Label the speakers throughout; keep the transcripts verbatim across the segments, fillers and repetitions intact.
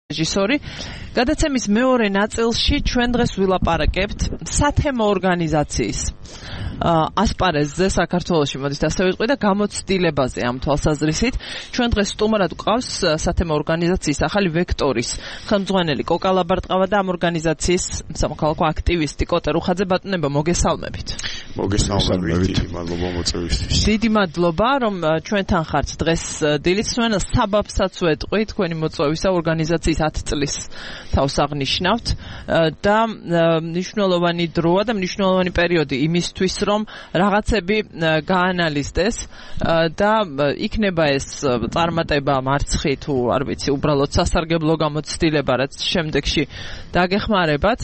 Speaker 1: რეჟისორი. გადაცემის მეორე ნაწილში ჩვენ დღეს ვილაპარაკებთ სათემო ორგანიზაციის ასპარეზზე საქართველოში, მოდით ასე ვიტყვი და გამოცდილებაზე ამ თვალსაზრისით. ჩვენ დღეს სტუმრად გვყავს სათემო ორგანიზაციის ახალი ვექტორის ხელმძღვანელი კოკა ლაბარტყავა და ამ ორგანიზაციის სამოქალაქო აქტივისტი კოტე რუხაძე. ბატონებო, მოგესალმებით.
Speaker 2: მოგესალმებით, მადლობა მოწვევისთვის.
Speaker 1: დიდი მადლობა, რომ ჩვენთან ხართ დღეს დილით. ჩვენ საბაბსაც ვეტყვი თქვენი მოწვევისა ორგანიზაციის ათ წლის თავს აღნიშნავთ და მნიშვნელოვანი დროა და მნიშვნელოვანი პერიოდი იმისთვის, რომ რაღაცები გაანალიზდეს და იქნება ეს წარმატება, მარცხი თუ არ ვიცი, უბრალოდ სასარგებლო გამოცდილება, რაც შემდეგში დაგეხმარებათ,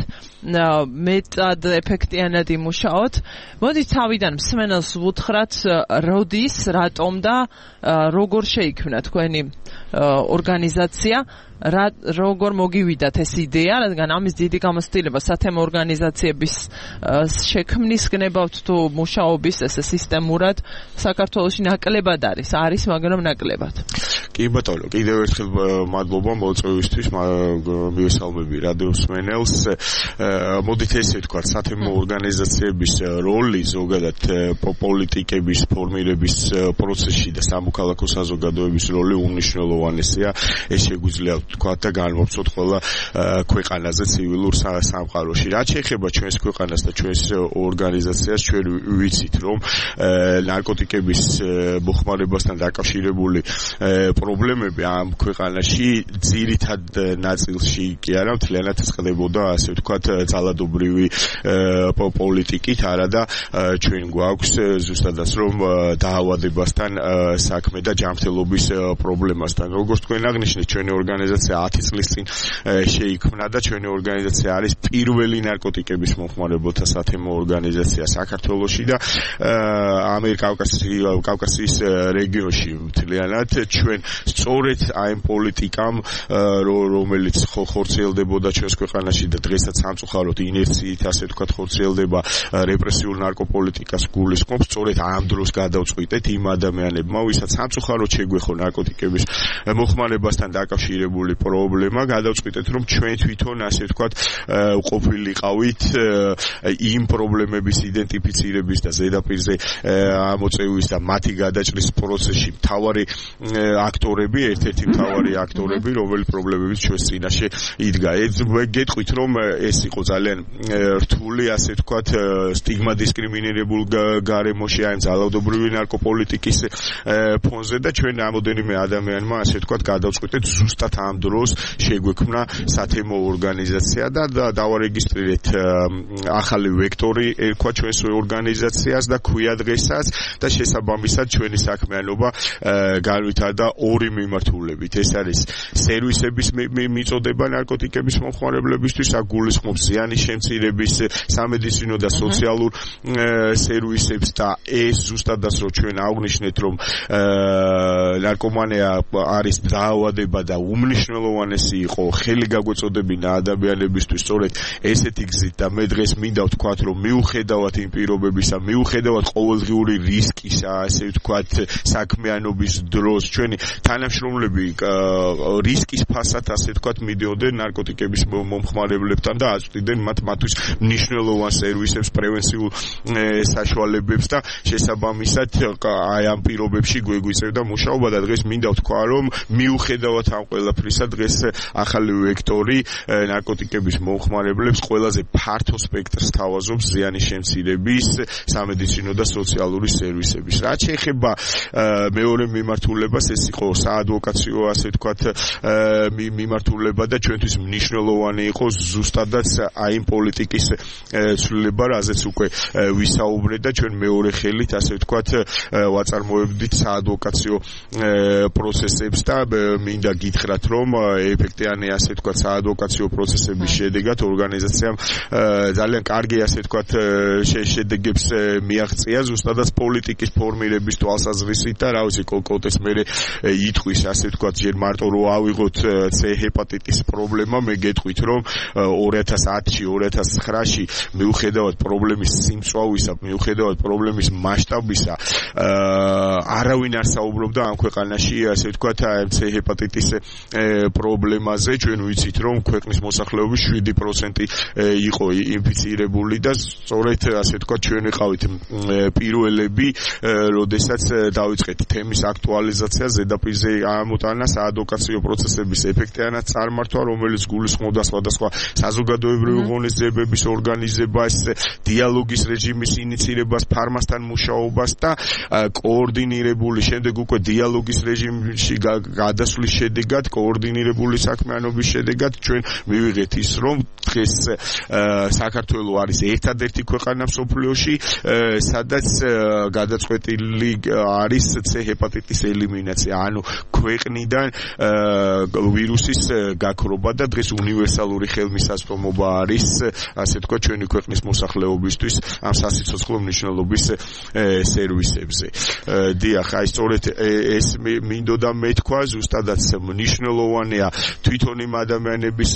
Speaker 1: მეტად ეფექტიანად იმუშაოთ. მოდით თავიდან მსმენელს ვუთხრათ, როდის, რატომ და როგორ შეიქმნა თქვენი ორგანიზაცია, როგორ მოგივიდათ ეს იდეა, რადგან ამის დიდი გამოცდილება სათემო ორგანიზაციების შექმნის გნებავთ თუ მუშაობის ესე სისტემურად საქართველოში ნაკლებად არის, არის, მაგრამ ნაკლებად.
Speaker 2: კი ბატონო, კიდევ ერთხელ მადლობა მოწვევისთვის, მივესალმები რადიო მსმენელს. მოდით ესე ვთქვათ, სათემო ორგანიზაციების როლი ზოგადად პოლიტიკების ფორმირების პროცესში და სამოქალაქო საზოგადოების როლი უმნიშვნელოვანესია. ეს შეგვიძლია ვთქვათ და განვაცოთ ყველა ქვეყანაზე ცივილურ სამყაროში. რაც შეეხება ჩვენს ქვეყანას და ჩვენს ორგანიზაციას, ჩვენ ვიცით, რომ ნარკოტიკების მოხმარებასთან დაკავშირებული პრობლემები ამ ქვეყანაში ძირითად ნაწილში კი არა, მთლიანად წყდებოდა, ასე ვთქვათ, ძალადობრივი პოლიტიკით, არა და ჩვენ გვაქვს ზუსტადაც რომ დაავადებასთან საქმე და ჯანმრთელობის პრობლემასთან. როგორც თქვენ აღნიშნეთ, ჩვენი ორგანიზაცია ათი წლის წინ შეიქმნა და ჩვენი ორგანიზაცია არის პირველი ნარკოტიკების მომხმარებელთა სათემო ორგანიზაცია საქართველოში და ამიერკავკასიის რეგიონში მთლიანად. ჩვენ სწორედ აი პოლიტიკამ, რომელიც ხორციელდებოდა ჩვენს ქვეყანაში და დღესაც სამწუხაროდ ინერციით, ასე ვთქვათ, ხორციელდება რეპრესიულ ნარკოპოლიტიკას გულისხმობს, სწორედ ამ დროს გადავწყვიტეთ იმ ადამიანებმა, ვისაც სამწუხაროდ შეგვეხო ნარკოტიკების მოხმარებასთან დაკავშირებული პრობლემა, გადავწყვიტეთ, რომ ჩვენ თვითონ, ასე ვთქვათ, ყოფილიყავით იმ პრობლემების იდენტიფიცირების და ზედაპირზე ამოწევის და მათი გადაჭრის პროცესში მთავარი აქტორები, ერთ-ერთი მთავარი აქტორები, რომელი პრობლემების ჩვენს წინაშე იდგა. გეტყვით, რომ ეს იყო ძალიან რთული, ასე ვთქვათ, სტიგმა დისკრიმინირებულ გარემოში, აი ძალადობრივი ნარკოპოლიტიკის ფონზე და ჩვენ რამოდენიმე ადამიანმა, ასე ვთქვათ, გადავწყვიტეთ ზუსტად ამ დროს შეგვექმნა სათემო ორგანიზაცია და დავარეგისტრირეთ ახალი ვექტორი ერქვა ჩვენს ორგანიზაციას და ქვია დღესაც და შესაბამისად ჩვენი საქმიანობა განვითარდა ორი მიმართულებით. ეს არის სერვისების მიწოდება ნარკოტიკების მომხმარებლებისთვის, აქ გულისხმობს ზიანის შემცირების, სამედიცინო და სოციალურ სერვისებს და ეს ზუსტადაც რომ ჩვენ აღვნიშნეთ, რომ ნარკომანია არის დაავადება და უმნიშვნელოვანესი იყო ხელი გაგვეწოდებინა ადამიანებისთვის სწორედ ესეთი გზით და მე დღეს მინდა ვთქვათ, რომ მიუხედავად იმ პირობებისა, მიუხედავად ყოველდღიური რისკისა, ასე ვთქვათ, საქმიანობის დროს ჩვენი თანამშრომლები რისკის ფასად, ასე ვთქვათ, მიდიოდნენ ნარკოტიკების მომხმარებლებთან და აწვდიდნენ მათ მათთვის მნიშვნელოვან სერვისებს, პრევენციულ საშუალებებს და შესაბამისად აი ამ პირობებში გვეგვიწევდა მუშაობა და დღეს მინდა ვთქვა, რომ მიუხედავად ამ ყველაფრისა, დღეს ახალი ვექტორი ნარკოტიკების მომხმარებლებს ყველაზე ფართო სპექტრს თავაზობს ზიანის შემცირების, სამედიცინო და სოციალური სერვისების. რაც შეეხება მეორე მიმართულებას, ეს იყო საადვოკაციო, ასე ვთქვათ, მიმართულება და ჩვენთვის მნიშვნელოვანი იყო ზუსტადაც აი იმ პოლიტიკის ცვლილება, რაზეც უკვე ვისაუბრეთ და ჩვენ მეორე ხელით, ასე ვთქვათ, ვაწარმოებდით საადვოკაციო პროცესებს და მინდა გითხრათ, რომ ეფექტიანი, ასე ვთქვათ, საადვოკაციო პროცესების შედეგად ორგანიზაციამ ძალიან კარგი, ასე ვთქვათ, შედეგებს მიაღწია ზუსტადაც პოლიტიკის ფორმირების თვალსაზრისით და რა ვიცი, კოკოტეს მე იტყვის, ასე ვთქვათ, ჯერ მარტო რო ავიღოთ C ჰეპატიტის პრობლემა, მე გეტყვით, რომ ორი ათას ათში, ორი ათას ცხრაში მიუხედავად პრობლემის სიმწვავისა, მიუხედავად პრობლემის მასშტაბისა, არავინ არ საუბრობდა ამ ქვეყანაში, ასე ვთქვათ, C ჰეპატიტის პრობლემაზე ჩვენ ვიცით რომ ქვეყნის მოსახლეობის შვიდი პროცენტი იყო ინფიცირებული და სწორედ ასე თქვა ჩვენ ვიყავით პირველები როდესაც დავიწყეთ თემის აქტუალიზაცია ზედაპირზე ამოტანა საადვოკაციო პროცესების ეფექტიანად წარმართვა რომელიც გულისხმობდა სხვადასხვა საზოგადოებრივი ღონისძიებების ორგანიზებას დიალოგის რეჟიმის ინიციირებას ფარმასთან მუშაობას და კოორდინირებული შემდეგ უკვე დიალოგის რეჟიმში გადასვლის შედეგად კოორდინირებული საქმიანობის შედეგად ჩვენ მივიღეთ ის რომ დღეს საქართველოს არის ერთადერთი ქვეყანა მსოფლიოში სადაც გადაწყვეტილი არის C ჰეპატიტის ელიმინაცია ანუ ქვეყნიდან ვირუსის გაქრობა და დღეს უნივერსალური ხელმისაწვდომობა არის ასე თქვა ჩვენი ქვეყნის მოსახლეობისთვის ამ სასიცოცხლო მნიშვნელობის სერვისებზე. დიახ, აი სწორედ ეს მინდოდა მეთქვა ზუსტადაც მნიშვნელოვანია თვითონ იმ ადამიანების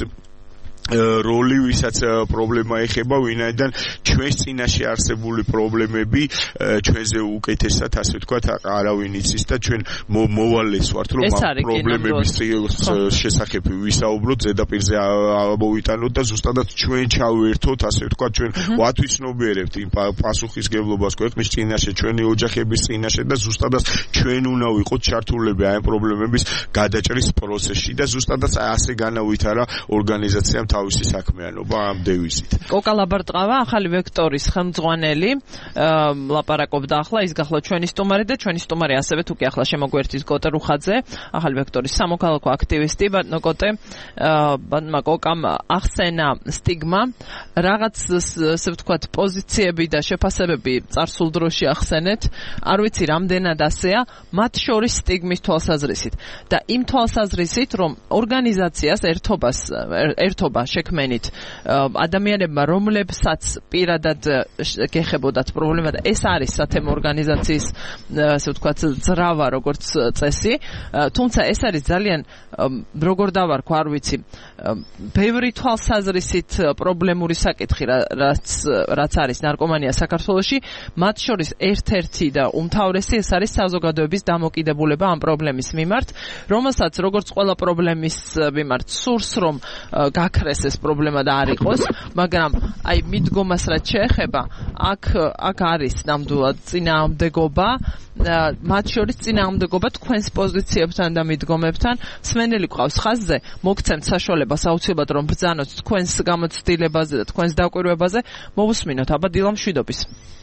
Speaker 2: როლი ვისაც პრობლემა ეხება ვინაიდან ჩვენს წინაშე არსებული პრობლემები ჩვენზე უკეთესად ასე ვთქვათ არავინ იცის და ჩვენ მოვალეს ვართ რომ ამ პრობლემების შესახებ ვისაუბროთ ზედაპირზე ავიტანოთ და ზუსტადად ჩვენ ჩავერთოთ ასე ვთქვათ ჩვენ ვათვისნობიერებთ იმ პასუხისგებლობას ქვეყნის წინაშე ჩვენი ოჯახების წინაშე და ზუსტადად ჩვენ უნდა ვიყოთ ჩართულები ამ პრობლემების გადაჭრის პროცესში და ზუსტადად ასე განავითარა ორგანიზაციამ თავისი საქმიანობა ამ დევიზით.
Speaker 1: კოკა ლაბარტყავა, ახალი ვექტორის ხელმძღვანელი, ლაპარაკობდა ახლა, ის გახლა ჩვენი სტუმარი და ჩვენი სტუმარი ასევე თუკი ახლა შემოგვერთის გოტე რუხაძე, ახალი ვექტორის სამოქალაქო აქტივისტი, ბატონო გოტე, ბატონმა კოკამ ახსენა სტიგმა, რაღაც ასე ვთქვათ პოზიციები და შეფასებები წარსულ დროში ახსენეთ, არ ვიცი რამდენად ასეა, მათ შორის სტიგმის თვალსაზრისით და იმ თვალსაზრისით, რომ ორგანიზაციას ერთობას ერთობა შექმენით ადამიანებმა რომლებსაც პირადად გეხებოდათ პრობლემა და ეს არის სათემო ორგანიზაციის ასე ვთქვათ ძრავა როგორც წესი თუმცა ეს არის ძალიან როგორ დავარქვა არ ვიცი ბევრი თვალსაზრისით პრობლემური საკითხი რაც რაც არის ნარკომანია საქართველოში მათ შორის ერთ-ერთი და უმთავრესი ეს არის საზოგადოების დამოკიდებულება ამ პრობლემის მიმართ რომელსაც როგორც ყველა პრობლემის მიმართ სურს რომ გაქრეს ეს პრობლემა და არ იყოს, მაგრამ აი მიდგომას რაც შეეხება, აქ აქ არის ნამდვილად წინააღმდეგობა, მათ შორის წინააღმდეგობა თქვენს პოზიციებთან და მიდგომებთან. სმენელი ყავს ხაზზე, მოგცემთ საშუალებას აუცილებლად რომ ბრძანოთ თქვენს გამოცდილებაზე და თქვენს დაკვირვებაზე. მოვუსმინოთ აბა დილა მშვიდობის.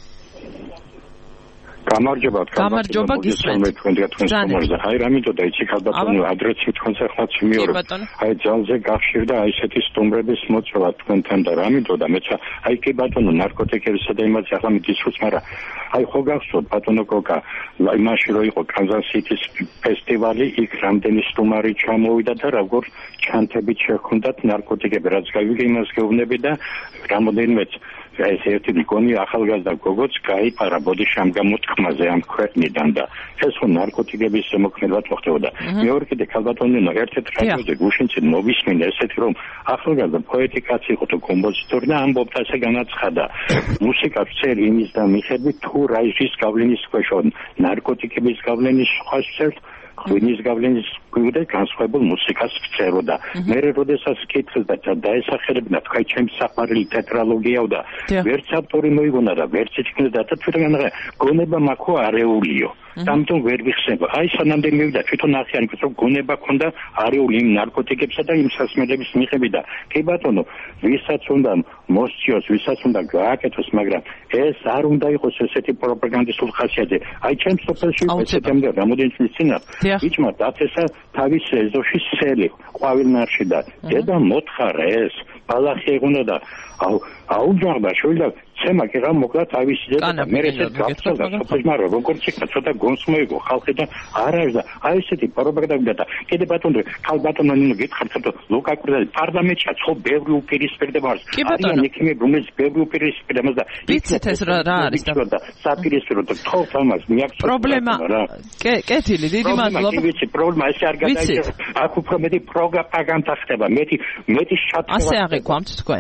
Speaker 3: გამარჯობა,
Speaker 1: გამარჯობა გისმენთ.
Speaker 3: აი რა მინდოდა იცი ქალბატონო ადრესი თქვენს ახლა მიორე. აი ძალზე გახშირდა აი ესეთი სტუმრების მოწვევა თქვენთან და რა მინდოდა მეცა აი კი ბატონო ნარკოტიკებისა და იმას ახლა მითხრობს, მაგრამ აი ხო გახსოვთ ბატონო კოკა, იმაში რო იყო კანზას-სიტის ფესტივალი, იქ რამდენი სტუმარი ჩამოვიდა და როგორ ჩანთებით შეხვდათ ნარკოტიკები, რაც გავიგე იმას გეუბნები და რამოდენმეც ეს ერთი მგონი ახალგაზრდა გოგოც გაიპარა ბოდიშამ გამოთქმაზე ამ ქვეყნიდან და ეს ხო ნარკოტიკების მოქმედად მოხდებოდა. მეორე კიდე ქალბატონო ერთ-ერთ რადიოზე გუშინში მოვისმინე ესეთი რომ ახალგაზრდა პოეტი კაცი იყო თუ კომპოზიტორი და ამბობდა ესე განაცხადა მუსიკას წერ იმის და მიხედვით თუ რაიშის გავლენის ქვეშ ნარკოტიკების გავლენის ხას წერთ ღვინის გავლენის გვივდა განსხვავებულ მუსიკას წეროდა. მე როდესაც კითხულობდა და დაესახერებინა თქვა ჩემს საყვარელი თეატროლოგიაო და ვერც ავტორი მოიგონა და ვერც ეთქნოდა და თვითონ გონება მაქო არეულიო. ამიტომ ვერ ვიხსენებ. აი სანამდე მივიდა თვითონ ახიანი რომ გონება ქონდა არეული იმ ნარკოტიკებსა და იმ სასმელების მიღები და კი ბატონო ვისაც უნდა მოსციოს, ვისაც უნდა გააკეთოს, მაგრამ ეს არ უნდა იყოს ესეთი პროპაგანდისტული ხასიათი. აი ჩემს სოფელში ესეთამდე რამოდენი წლის წინა იჭმა დაწესა თავის ეზოში სელი ყვავილნარში და დედა მოთხარა ეს ბალახი ეგონა და აუ აუჯარდა შვილდა ცემა კი რა მოკლა თავისი და მე ესეთ გავწოდა სოფელში მაგრამ როგორც იქნა ცოტა გონს მოიგო ხალხი და არ არის და აი ესეთი პროპაგანდა და კიდე ბატონო ქალბატონო ნინო გითხართ რომ ლუკაკურდა პარლამენტშია ხო ბევრი უპირისპირდება არის არიან ექიმები რომელიც ბევრი უპირისპირდება და
Speaker 1: ვიცით ეს რა არის
Speaker 3: და საპირისპირო და თხოვთ ამას მიაქცევთ
Speaker 1: პრობლემა კეთილი დიდი მადლობა
Speaker 3: ვიცი პრობლემა ეს არ გადაიჭირა აქ უფრო მეტი პროპაგანდა ხდება მეტი მეტი შატყვა
Speaker 1: ასე აღიქვამთ თქვენ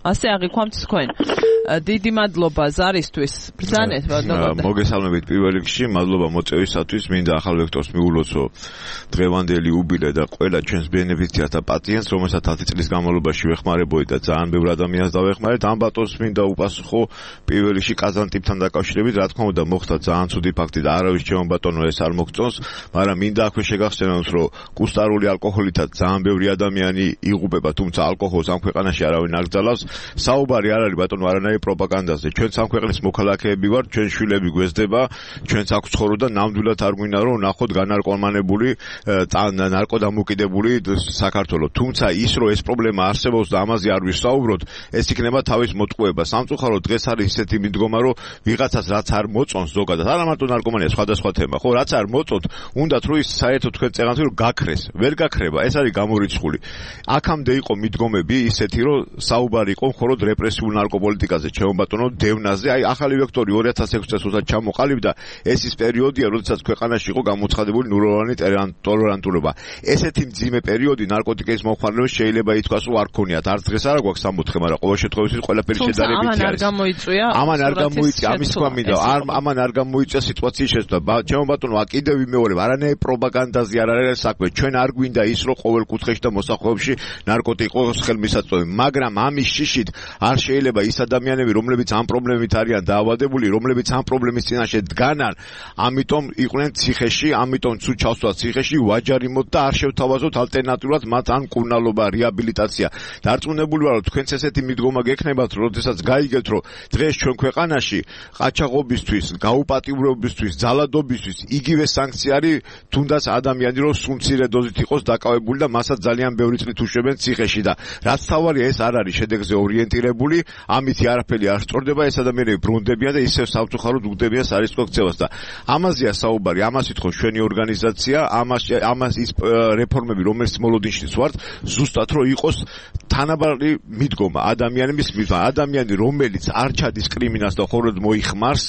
Speaker 1: ასე აღიქვამთ თქვენ. დიდი მადლობა ზარისთვის. ბრძანეთ ბატონო.
Speaker 4: მოგესალმებით პირველ რიგში, მადლობა მოწვევისათვის, მინდა ახალ ვექტორს მიულოცო დღევანდელი უბილე და ყველა ჩვენს ბენეფიციარს და პაციენტს, რომელსაც ათი წლის განმავლობაში ვეხმარებოდი და ძალიან ბევრ ადამიანს დავეხმარეთ, ამ ბატონს მინდა უპასუხო პირველ რიგში კაზანტიპთან დაკავშირებით, რა თქმა უნდა, მოხდა ძალიან ცუდი ფაქტი და არავის ჩემო ბატონო ეს არ მოგწონს, მაგრამ მინდა აქვე შეგახსენოთ, რომ კუსტარული ალკოჰოლითაც ძალიან ბევრი ადამიანი იღუპება, თუმცა ალკოჰოლს ამ ქვეყანაში არავინ არ გძალავს. საუბარი არ არის ბატონო არანაირი პროპაგანდაზე. ჩვენც ამ ქვეყნის მოქალაქეები ვართ, ჩვენ შვილები გვესდება, ჩვენც აქვს ცხოვრება და ნამდვილად არ გვინდა რომ ნახოთ განარკომანებული, ნარკოდამოკიდებული საქართველო. თუმცა ის რომ ეს პრობლემა არსებობს და ამაზე არ ვისაუბროთ, ეს იქნება თავის მოტყუება. სამწუხაროდ დღეს არის ისეთი მიდგომა, რომ ვიღაცას რაც არ მოწონს ზოგადად, არა მარტო ნარკომანია, სხვადასხვა თემა, ხო, რაც არ მოწონთ, უნდათ რომ ის საერთოდ თქვენ წეღანთ რომ გაქრეს. ვერ გაქრება, ეს არის გამორიცხული. აქამდე იყო მიდგომები ისეთი, რომ საუბარი იყო მხოლოდ რეპრესიულ ნარკოპოლიტიკაზე, ჩემო ბატონო, დევნაზე. აი ახალი ვექტორი ორი ათას ექვსი წელს როცა ჩამოყალიბდა, ეს ის პერიოდია, როდესაც ქვეყანაში იყო გამოცხადებული ნუროვანი ტოლერანტულობა. ესეთი მძიმე პერიოდი ნარკოტიკების მომხმარებლებს შეიძლება ითქვას, რომ არ ქონიათ. არც დღეს არ აქვს სამოთხე, მაგრამ ყოველ შემთხვევაში ყველაფერი შედარებითი არის.
Speaker 1: ამან არ გამოიწვია.
Speaker 4: ამან არ გამოიწვია, ამის თქვა მინდა. ამან არ გამოიწვია სიტუაციის შეცვლა. ჩემო ბატონო, კიდევ ვიმეორებ, არანაირი პროპაგანდაზე არ არის საქმე. ჩვენ არ გვინდა ის, რომ ყოველ კუთხეში და მოსახლეობაში ნარკოტიკი იყოს ხელმისაწვდომი, მაგრამ ამის შიშით არ შეიძლება ის ადამიანები, რომლებიც ამ პრობლემით არიან დაავადებული, რომლებიც ამ პრობლემის წინაშე დგანან, ამიტომ იყვნენ ციხეში, ამიტომ თუ ჩავსვათ ციხეში, ვაჯარიმოთ და არ შევთავაზოთ ალტერნატიულად მათ ან მკურნალობა, რეაბილიტაცია. დარწმუნებული ვარ, რომ თქვენც ესეთი მიდგომა გექნებათ, როდესაც გაიგებთ, რომ დღეს ჩვენ ქვეყანაში ყაჩაღობისთვის, გაუპატიურებისთვის, ძალადობისთვის იგივე სანქცია არის, თუნდაც ადამიანი რომ სუმცირე დოზით იყოს დაკავებული და მასაც ძალიან ბევრი წლით უშვებენ ციხეში და რაც თავარია ეს არ არის შედეგზე ორიენტირებული, ამითი არაფერი არ სწორდება, ეს ადამიანები ბრუნდებიან და ისევ სამწუხაროდ უგდებიან სარისკო ქცევას და ამაზეა საუბარი, ამას ითხოვს ჩვენი ორგანიზაცია, ამას ამას ის რეფორმები, რომელიც მოლოდინშიც ვართ, ზუსტად რომ იყოს თანაბარი მიდგომა ადამიანების მიდგომა, ადამიანი რომელიც არ ჩადის კრიმინალს და ხოლმე მოიხმარს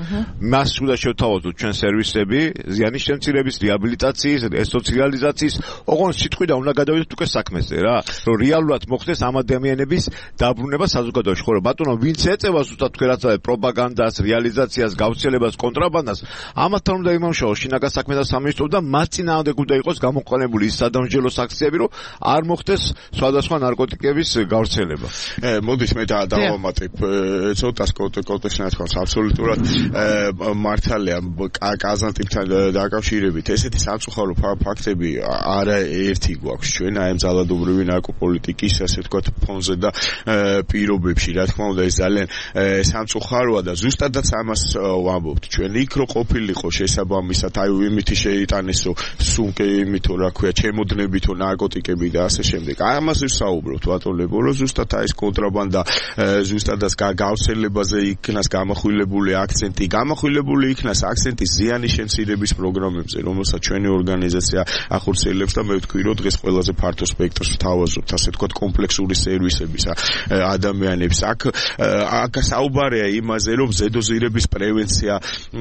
Speaker 4: მას უნდა შევთავაზოთ ჩვენ სერვისები, ზიანის შემცირების, რეაბილიტაციის, რესოციალიზაციის, ოღონდ სიტყვიდან უნდა გადავიდეთ უკვე საქმეზე რა, რომ რეალურად მოხდეს ამ ადამიანების დაბრუნება საზოგადოებაში. ხო, ბატონო, ვინც ეწევა ზუსტად თქვენ რაც არის პროპაგანდას, რეალიზაციას, გავრცელებას, კონტრაბანდას, ამათთან უნდა იმუშაოს შინაგან საქმეთა სამინისტრო და მას წინააღმდეგ უნდა იყოს გამოყენებული ის სადამსჯელო საქციები, რომ არ მოხდეს სხვადასხვა ნარკოტიკების გავრცელება.
Speaker 2: მოდით მე დავამატებ ცოტას კონტექსტში თქვას აბსოლუტურად მართალია კაზანტიპთან დაკავშირებით ესეთი სამწუხარო ფაქტები არაერთი გვაქვს ჩვენ აი ამ ძალადობრივი ნარკოპოლიტიკის ასე ვთქვათ ფონზე და პირობებში რა თქმა უნდა ეს ძალიან სამწუხაროა და ზუსტადაც ამას ვამბობთ ჩვენ იქ რო ყოფილიყო შესაბამისად აი იმითი შეიტანესო სუნკე იმითო რა ქვია ჩემოდნებითო ნარკოტიკები და ასე შემდეგ აი ამას ვსაუბრობთ ბატონებო რომ ზუსტად აი ეს კონტრაბანდა ზუსტადაც გავრცელებაზე იქნას გამახვილებული აქცენტი გამახვილებული იქნას აქცენტი ზიანის შემცირების პროგრამებზე, რომელსაც ჩვენი ორგანიზაცია ახორციელებს და მე ვთქვი, რომ დღეს ყველაზე ფართო სპექტრს ვთავაზობთ, ასე ვთქვათ, კომპლექსური სერვისების ადამიანებს. აქ აქ საუბარია იმაზე, რომ ზედოზირების პრევენცია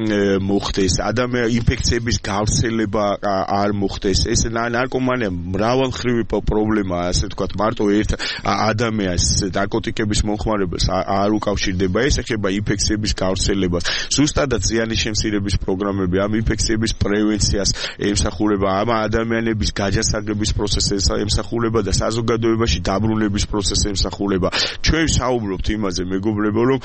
Speaker 2: მოხდეს, ადამიან ინფექციების გავრცელება არ მოხდეს. ეს ნარკომანია მრავალმხრივი პრობლემაა, ასე ვთქვათ, მარტო ერთ ადამიანს ნარკოტიკების მომხმარებელს არ უკავშირდება, ეს ეხება ინფექციების გავრცელებას. ზუსტადად ზიანის შემცირების პროგრამები ამ ინფექციების პრევენციას ემსახურება, ამ ადამიანების გაჯასაგების პროცესს ემსახურება და საზოგადოებაში დაბრუნების პროცესს ემსახურება. ჩვენ საუბრობთ იმაზე, მეგობრებო, რომ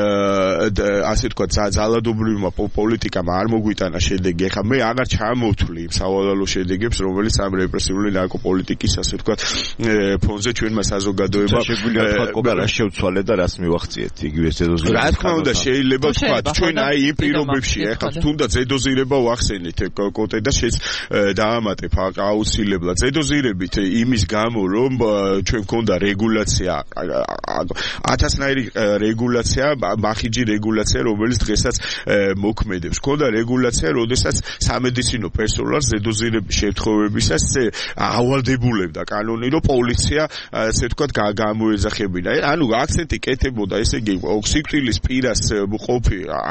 Speaker 2: ასე ვთქვათ, ძალადობრივმა პოლიტიკამ არ მოგვიტანა შედეგი. ეხლა მე აღარ ჩამოვთვლი იმ სავალალო შედეგებს, რომელიც ამ რეპრესიული ნარკოპოლიტიკის, ასე ვთქვათ, ფონზე ჩვენმა საზოგადოება
Speaker 4: შეგვიძლია თქვა კოგა რა შევცვალეთ და რას მივახციეთ იგივე ზედოზირება.
Speaker 2: რა თქმა უნდა, შეიძლება თქვა ჩვენ აი იმ პირობებში ეხლა თუნდაც ზედოზირება ვახსენეთ კოტე და შეც დაამატებ აუცილებლად ზედოზირებით იმის გამო რომ ჩვენ გქონდა რეგულაცია ათასნაირი რეგულაცია მახიჯი რეგულაცია რომელიც დღესაც მოქმედებს გქონდა რეგულაცია როდესაც სამედიცინო პერსონალს ზედოზირების შემთხვევებისას ავალდებულებდა კანონი რომ პოლიცია ასე ვთქვათ გამოეძახებინა ანუ აქცენტი კეთებოდა ესე იგი ოქსიტილის პირას ყოფი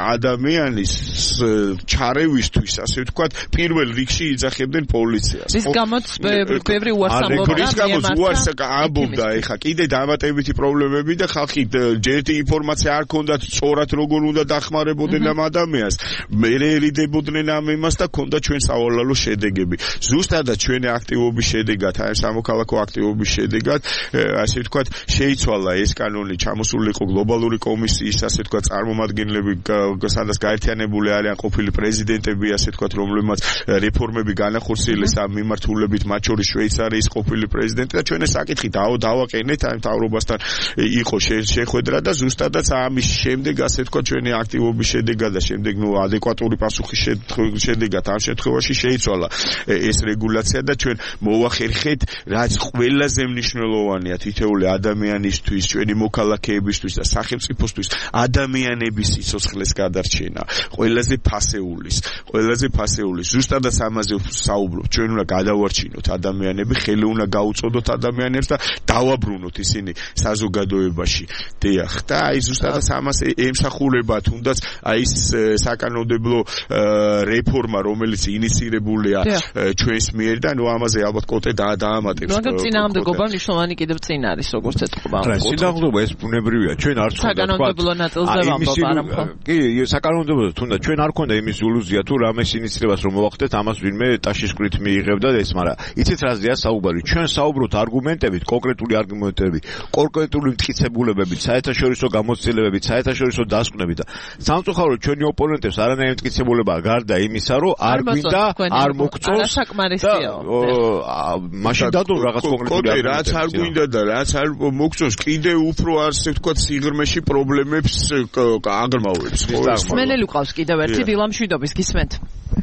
Speaker 2: ადამიანის ჩარევისთვის, ასე ვთქვათ, პირველ რიგში იძახებდნენ პოლიციას.
Speaker 1: რის გამოც ბევრი უარს ამბობდა.
Speaker 2: რის გამოც უარს ამბობდა, ეხა კიდე დამატებითი პრობლემები და ხალხი ჯერტი ინფორმაცია არ ქონდათ სწორად როგორ უნდა დახმარებოდნენ ამ ადამიანს. მერე ერიდებოდნენ ამ იმას და ქონდა ჩვენ სავალალო შედეგები. ზუსტადად ჩვენი აქტივობის შედეგად, აი სამოქალაქო აქტივობის შედეგად, ასე ვთქვათ, შეიცვალა ეს კანონი, ჩამოსული იყო გლობალური კომისიის, ასე ვთქვათ, წარმომადგენლები, სადაც გაერთიანებული არიან ყოფილი პრეზიდენტები, ასე ვთქვათ, რომლებმაც რეფორმები განახორციელეს ამ მიმართულებით, მათ შორის შვეიცარიის ყოფილი პრეზიდენტი და ჩვენ ეს საკითხი დავაყენეთ, აი მთავრობასთან იყო შეხვედრა და ზუსტადად ამის შემდეგ, ასე ვთქვათ, ჩვენი აქტივობის შედეგად და შემდეგ ნუ ადეკვატური პასუხის შედეგად ამ შემთხვევაში შეიცვალა ეს რეგულაცია და ჩვენ მოვახერხეთ, რაც ყველაზე მნიშვნელოვანია თითოეული ადამიანისთვის, ჩვენი მოქალაქეებისთვის და სახელმწიფოსთვის ადამიანების სიცოცხლეს გადარჩენა, ყველაზე ფასეულის, ყველაზე ფასეულის. ზუსტადად ამაზე საუბრობ, ჩვენ უნდა გადავარჩინოთ ადამიანები, ხელი უნდა გაუწოდოთ ადამიანებს და დავაბრუნოთ ისინი საზოგადოებაში. დიახ, და აი ზუსტადად ამას ემსახურება თუნდაც აი ეს საკანონმდებლო რეფორმა, რომელიც ინიციირებულია ჩვენს მიერ და ნუ ამაზე ალბათ კოტე დაამატებს.
Speaker 1: მაგრამ წინააღმდეგობა მნიშვნელოვანი კიდევ წინ არის, როგორც ეთყობა.
Speaker 4: რა წინააღმდეგობა ეს ბუნებრივია. ჩვენ არ ვცხოვდა თქვა.
Speaker 1: საკანონმდებლო ნაწილზე ვამბობ არა ხო?
Speaker 4: კი, საკანონმდებლო თუნდაც ჩვენ არ ქონდა იმის ილუზია თუ რამეს ინიციირებას რომ მოვახდეთ, ამას ვინმე ტაშის კვირით მიიღებდა ეს, მაგრამ იცით რაზეა საუბარი? ჩვენ საუბრობთ არგუმენტებით, კონკრეტული არგუმენტებით, კონკრეტული მტკიცებულებებით, საერთაშორისო გამოცდილებებით, საერთაშორისო დასკვნებით და სამწუხაროდ ჩვენი ოპონენტებს არანაირი მტკიცებულება გარდა იმისა, რომ არ გვინდა არ მოგწონს
Speaker 1: არასაკმარისია.
Speaker 4: მაშინ დადო რაღაც კონკრეტული
Speaker 2: არგუმენტები. რაც არ გვინდა და რაც არ მოგწონს, კიდე უფრო ასე ვთქვათ, სიღრმეში პრობლემებს აგრმავებს.
Speaker 1: სმენელი ყავს კიდევ ერთი დილამშვიდობის გისმენთ.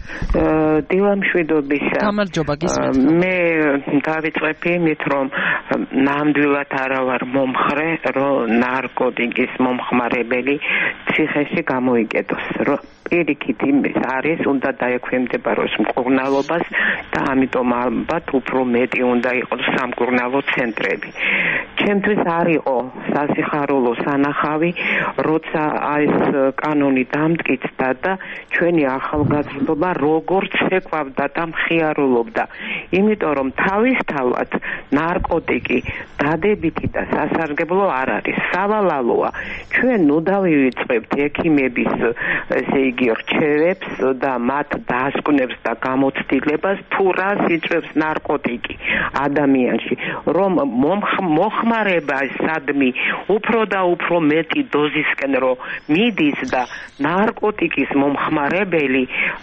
Speaker 5: დილამშვიდობისა.
Speaker 1: გამარჯობა გისმენთ.
Speaker 5: მე დავიწყებ იმით, რომ ნამდვილად არა ვარ მომხრე, რომ ნარკოტიკის მომხმარებელი ციხეში გამოიკეტოს. პირიქით იმის არის, უნდა დაექვემდებაროს მკურნალობას და ამიტომ ალბათ უფრო მეტი უნდა იყოს სამკურნალო ცენტრები. ჩემთვის არ იყო სასიხარულო სანახავი, როცა ეს კანონი დამტკიცდა და ჩვენი ახალგაზრდობა როგორც შეკვავდა და მხიარულობდა. იმიტომ რომ თავისთავად ნარკოტიკი დადებითი და სასარგებლო არ არის, სავალალოა. ჩვენ ნუ დავივიწყებთ ექიმების ესე იგი რჩევებს და მათ დასკვნებს და გამოცდილებას თუ რას იწვევს ნარკოტიკი ადამიანში, რომ მოხმარება სადმი უფრო და უფრო მეტი დოზისკენ რომ მიდის და ნარკოტიკის მომხმარებელი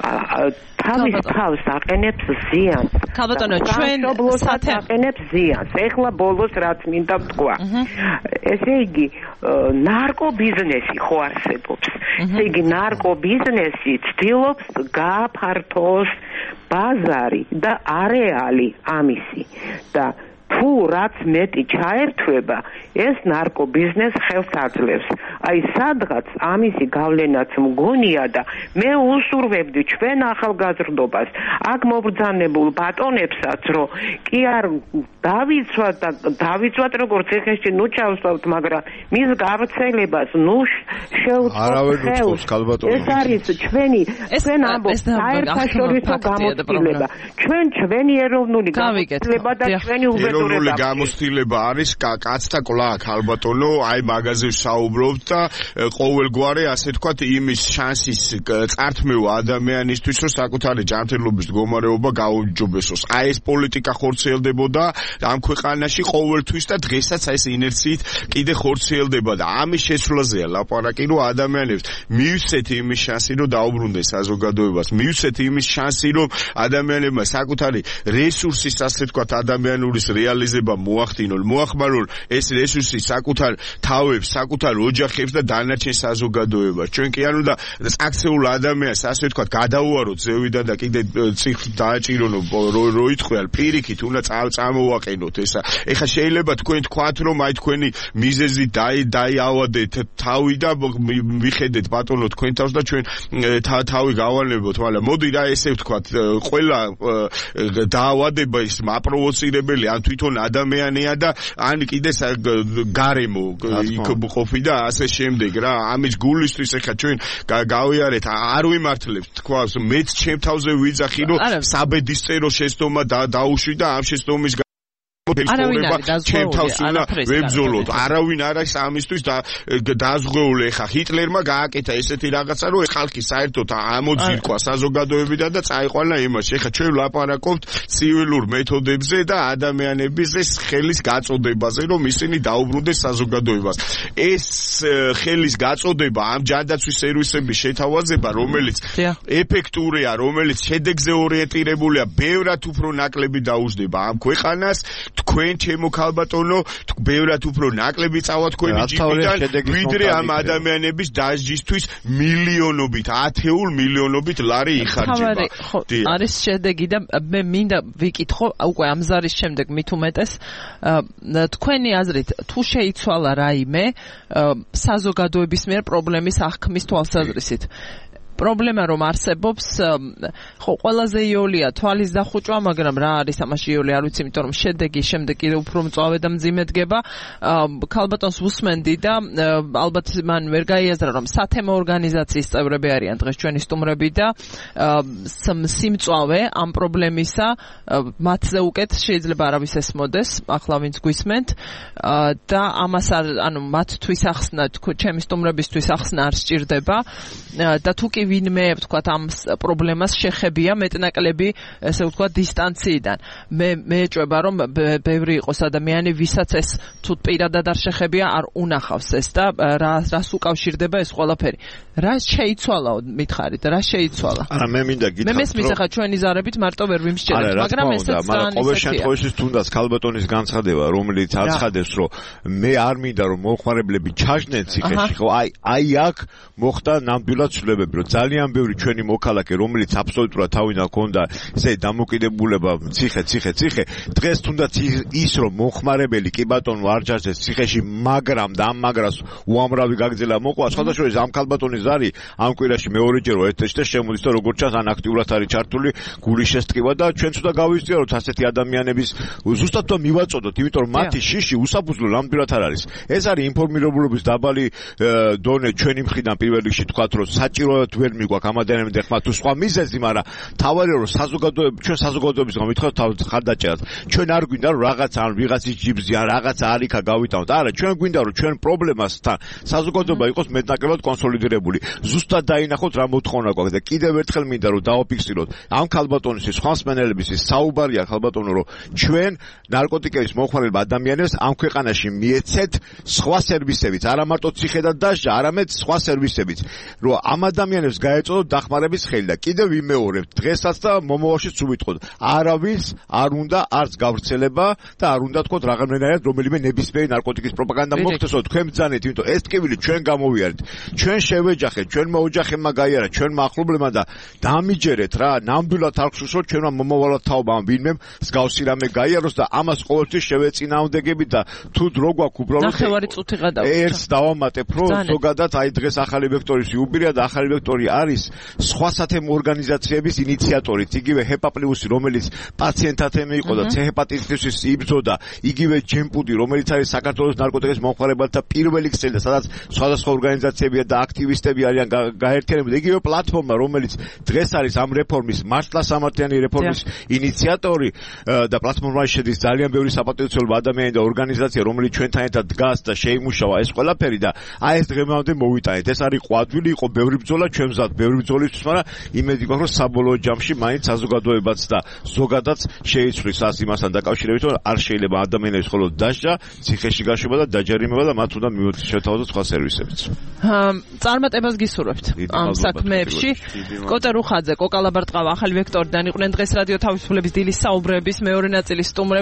Speaker 5: თავის თავს აყენებს ზიანს.
Speaker 1: ქალბატონო, ჩვენ
Speaker 5: აყენებს ზიანს. ეხლა ბოლოს რაც მინდა ვთქვა. ესე იგი ნარკობიზნესი ხო არსებობს. ესე იგი ნარკობიზნესი ცდილობს გააფართოს ბაზარი და არეალი ამისი და თუ რაც მეტი ჩაერთვება, ეს ნარკობიზნეს ხელს აძლევს. აი სადღაც ამისი გავლენაც მგონია და მე უსურვებდი ჩვენ ახალგაზრდობას, აქ მობრძანებულ ბატონებსაც, რომ კი არ დავიცვათ და დავიცვათ როგორც ეხეში ნუ ჩავსვათ, მაგრამ მის გავრცელებას ნუ შევწყვეტ ხელს. ეს არის ჩვენი ჩვენ ამბობთ საერთაშორისო გამოცდილება. ჩვენ ჩვენი ეროვნული გამოცდილება და ჩვენი
Speaker 2: ეროვნული გამოცდილება არის კაცთა კვლაკ ალბათონო, აი მაგაზე საუბრობთ და ყოველგვარი ასე თქვათ იმის შანსის წართმევა ადამიანისთვის, რომ საკუთარი ჯანმრთელობის მდგომარეობა გაუმჯობესოს. აი ეს პოლიტიკა ხორციელდებოდა ამ ქვეყანაში ყოველთვის და დღესაც აი ეს ინერციით კიდე ხორციელდება და ამის შესვლაზეა ლაპარაკი, რომ ადამიანებს მივცეთ იმის შანსი, რომ დაუბრუნდეს საზოგადოებას, მივცეთ იმის შანსი, რომ ადამიანებმა საკუთარი რესურსის ასე თქვათ ადამიანურის რეალიზება მოახდინონ, მოახმარონ ეს რესურსი საკუთარ თავებს, საკუთარ ოჯახებს და დანარჩენ საზოგადოებას. ჩვენ კი არ უნდა აქციულ ადამიანს ასე ვთქვათ გადაუაროთ ზევიდან და კიდე ციხლ დააჭირონო რო იტყვიალ პირიქით უნდა წამოვაყენოთ ესა. ეხლა შეიძლება თქვენ თქვათ რომ აი თქვენი მიზეზი დაი დაიავადეთ თავი და მიხედეთ ბატონო თქვენ თავს და ჩვენ თავი გავალებოთ, მაგრამ მოდი რა ესე ვთქვათ ყველა დაავადება ის მაპროვოცირებელი ან თვითონ ადამიანია და ან კიდე გარემო იქ ყოფი და ასე შემდეგ რა ამის გულისთვის ეხა ჩვენ გავიარეთ არ ვიმართლებთ თქვა მეც ჩემ თავზე ვიძახი რომ საბედისწერო შეცდომა დაუშვი და ამ შეცდომის
Speaker 1: არავინ არის
Speaker 2: დაზღვეული ვებზოლოთ არავინ არ არის ამისთვის დაზღვეული ხა ჰიტლერმა გააკეთა ესეთი რაღაცა რომ ხალხი საერთოდ ამოძირკვა საზოგადოებიდან და წაიყვანა იმაში ხა ჩვენ ვლაპარაკობთ ცივილურ მეთოდებზე და ადამიანების ხელის გაწოდებაზე რომ ისინი დაუბრუნდეს საზოგადოებას ეს ხელის გაწოდება ამ ჯანდაცვის სერვისების შეთავაზება რომელიც ეფექტურია რომელიც შედეგზე ორიენტირებულია ბევრად უფრო ნაკლები დაუждდება ამ ქვეყანას თქვენ ჩემო ქალბატონო ბევრად უფრო ნაკლები წავა თქვენი ჯიპიდან ვიდრე ამ ადამიანების დასჯისთვის მილიონობით ათეულ მილიონობით ლარი იხარჯება
Speaker 1: არის შედეგი და მე მინდა ვიკითხო უკვე ამ ზარის შემდეგ მით უმეტეს თქვენი აზრით თუ შეიცვალა რაიმე საზოგადოების მიერ პრობლემის აღქმის თვალსაზრისით პრობლემა რომ არსებობს ხო ყველაზე იოლია თვალის დახუჭვა მაგრამ რა არის ამაში იოლი არ ვიცი იმიტომ რომ შედეგი შემდეგ კიდევ უფრო მწვავე და მძიმე დგება ქალბატონს უსმენდი და ალბათ მან ვერ გაიაზრა რომ სათემო ორგანიზაციის წევრები არიან დღეს ჩვენი სტუმრები და სიმწვავე ამ პრობლემისა მათზე უკეთ შეიძლება არავის ესმოდეს ახლა ვინც გვისმენთ და ამას ანუ მათთვის ახსნა ჩემი სტუმრებისთვის ახსნა არ სჭირდება და თუ კი ვინმე ვთქვათ ამ პრობლემას შეხებია მეტნაკლები ესე ვთქვათ დისტანციიდან მე მეეჭვება რომ ბევრი იყოს ადამიანი ვისაც ეს თუ პირადად არ შეხებია არ უნახავს ეს და რას უკავშირდება ეს ყველაფერი რა შეიცვალაო მითხარით რა შეიცვალა
Speaker 4: არა მე მინდა გითხრათ
Speaker 1: მე მესმის ახლა ჩვენი ზარებით მარტო ვერ ვიმსჯერებთ მაგრამ ესეც ძალიან
Speaker 4: ყოველ შემთხვევაში თუნდაც ქალბატონის განცხადება რომელიც აცხადებს რომ მე არ მინდა რომ მომხმარებლები ჩაჯდნენ ციხეში ხო აი აი აქ მოხდა ნამდვილად ცვლილებები რომ ძალიან ბევრი ჩვენი მოქალაქე რომელიც აბსოლუტურად თავიდან ჰქონდა ესე დამოკიდებულება ციხე ციხე ციხე დღეს თუნდაც ის რომ მომხმარებელი კი ბატონო არ ჩაჯდეს ციხეში მაგრამ და ამ მაგრას უამრავი გაგრძელა მოყვა სხვადასხვა ამ ქალბატონის ზარი ამ კვირაში მეორეჯერ ერთ-ერთი და შემოდის და როგორც ჩანს ან აქტიურად არის ჩართული გულის შესტკივა და ჩვენც უნდა გავიზიაროთ ასეთი ადამიანების ზუსტად თუ მივაწოდოთ იმიტომ რომ მათი შიში უსაფუძვლო ნამდვილად არ არის ეს არის ინფორმირებულობის დაბალი დონე ჩვენი მხრიდან პირველ რიგში თქვათ რომ საჭიროა ვერ მიგვაქვს ამ ადამიანებთან ეხლა თუ სხვა მიზეზი მაგრამ თავარია რომ საზოგადოება ჩვენ საზოგადოებისგან მითხოთ ხარდაჭერას ჩვენ არ გვინდა რომ რაღაცა ან ვიღაცის ჯიბზე ან რაღაცა არიქა გავითანოთ არა ჩვენ გვინდა რომ ჩვენ პრობლემასთან საზოგადოება იყოს მეტნაკლებად კონსოლიდირებული ზუსტად დაინახოთ რა მოთხოვნა გვაქვს და კიდევ ერთხელ მინდა რომ დაოფიქსიროთ ამ ქალბატონის სხვა მსმენელების საუბარია ქალბატონო რომ ჩვენ ნარკოტიკების მომხმარებელ ადამიანებს ამ ქვეყანაში მიეცეთ სხვა სერვისებიც არა მარტო ციხე და დასჯა არამედ სხვა სერვისებიც რომ ამ ადამიანებს გაეწოდოთ დახმარების ხელი და კიდევ ვიმეორებ დღესაც და მომავალშიც უვიტყოთ არავის არ უნდა არც გავრცელება და არ უნდა თქოთ რაღაცნაირად რომელიმე ნებისმიერი ნარკოტიკის პროპაგანდა მოხდესო თქვენ ბძანეთ იმიტომ ეს ტკივილი ჩვენ გამოვიარეთ ჩვენ შევეჯახეთ ჩვენმა ოჯახებმა გაიარა ჩვენმა ახლობლებმა და დამიჯერეთ რა ნამდვილად არ ხსოვს ჩვენმა მომავალად თაობამ ვინმემ მსგავსი რამე გაიაროს და ამას ყოველთვის შევეწინააღმდეგებით და თუ დრო გვაქვს უბრალოდ
Speaker 1: ნახევარი წუთი გადავჭრა
Speaker 4: ერთს დავამატებ რომ ზოგადად აი დღეს ახალი ვექტორის იუბილეა და ახალი ვექტორი არის სხვა სათემო ორგანიზაციების ინიციატორიც იგივე ჰეპაპლუსი რომელიც პაციენტთა თემი იყო და ცეჰეპატიტისის იბრძოდა იგივე ჯემპუდი რომელიც არის საქართველოს ნარკოტიკის მომხმარებელთა პირველი ქსელი და სადაც სხვადასხვა ორგანიზაციებია და აქტივისტები არიან გაერთიანებული იგივე პლატფორმა რომელიც დღეს არის ამ რეფორმის მართლა სამართლიანი რეფორმის ინიციატორი და პლატფორმაში შედის ძალიან ბევრი საპატიოცნელო ადამიანი და ორგანიზაცია რომელიც ჩვენთან ერთად დგას და შეიმუშავა ეს ყველაფერი და აი ეს დღემდე მოვიტანეთ ეს არის ყვადვილი იყო ბევრი ბრძოლა ჩვენ მზად ბევრი ბრძოლისთვის მაგრამ იმედი გვაქვს რომ საბოლოო ჯამში მაინც საზოგადოებაც და ზოგადად შეიცვლის ას იმასთან დაკავშირებით რომ არ შეიძლება ადამიანების მხოლოდ დასჯა ციხეში გაშვება და დაჯერიმება და მათ უნდა მივუწესოთ სხვა სერვისებიც
Speaker 1: წარმატებას გისურვებთ ამ საქმეებში კოტე რუხაძე კოკალაბარტყავა ახალი ვექტორიდან იყვნენ დღეს რადიო თავისუფლების დილის საუბრების მეორე ნაწილის სტუმრები